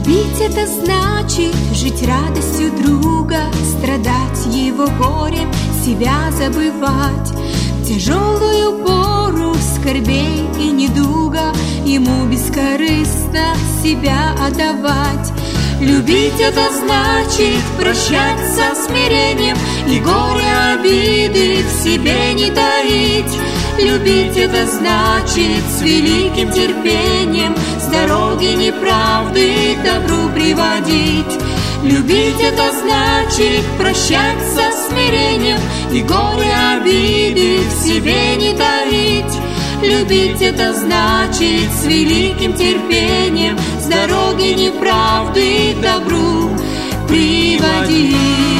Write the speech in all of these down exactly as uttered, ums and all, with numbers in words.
Любить — это значит жить радостью друга, страдать его горем, себя забывать. В тяжелую пору скорбей и недуга ему бескорыстно себя отдавать. Любить — это значит прощать со смирением и горе обиды в себе не таить. Любить — это значит с великим терпением с дороги неправды к добру приводить. Любить — это значит прощать со смирением и горе обиды в себе не таить. Любить — это значит с великим терпением с дороги неправды к добру приводить.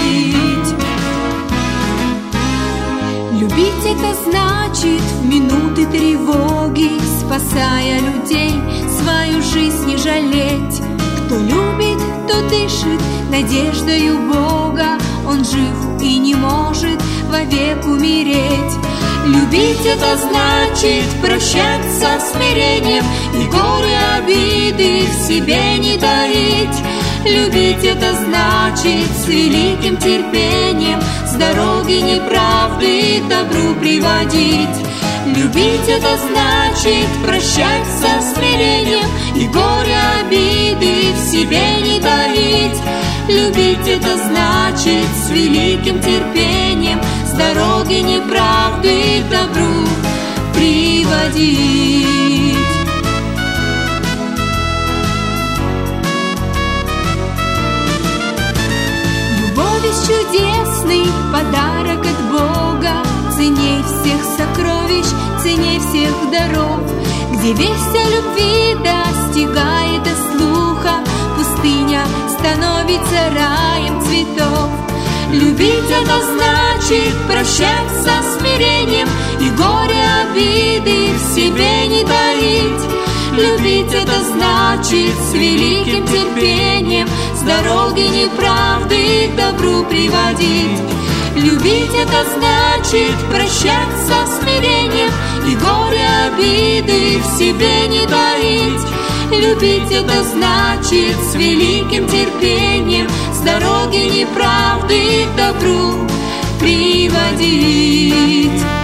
Любить — это значит в минуты тревоги, спасая людей, свою жизнь не жалеть. Кто любит, тот дышит надеждою Бога, он жив и не может вовек умереть. Любить — это значит прощать со смирением и горе обиды в себе не таить. Любить — это значит с великим терпением с дороги неправды к добру приводить. Любить — это значит прощать со смирением и горе обиды в себе не таить. Любить — это значит с великим терпением с дороги неправды к добру приводить. Любовь — чудесный подарок от Бога, ценней всех сокровищ, ценней всех даров. Где весть о любви достигает до слуха, пустыня становится раем цветов. Любить — это значит прощать со смирением и горе обиды в себе не таить. Любить — это значит с великим терпением с дороги неправды к добру приводить. Любить — это значит прощать со смирением и горе обиды в себе не таить. Любить — это значит с великим терпением с дороги неправды к добру приводить.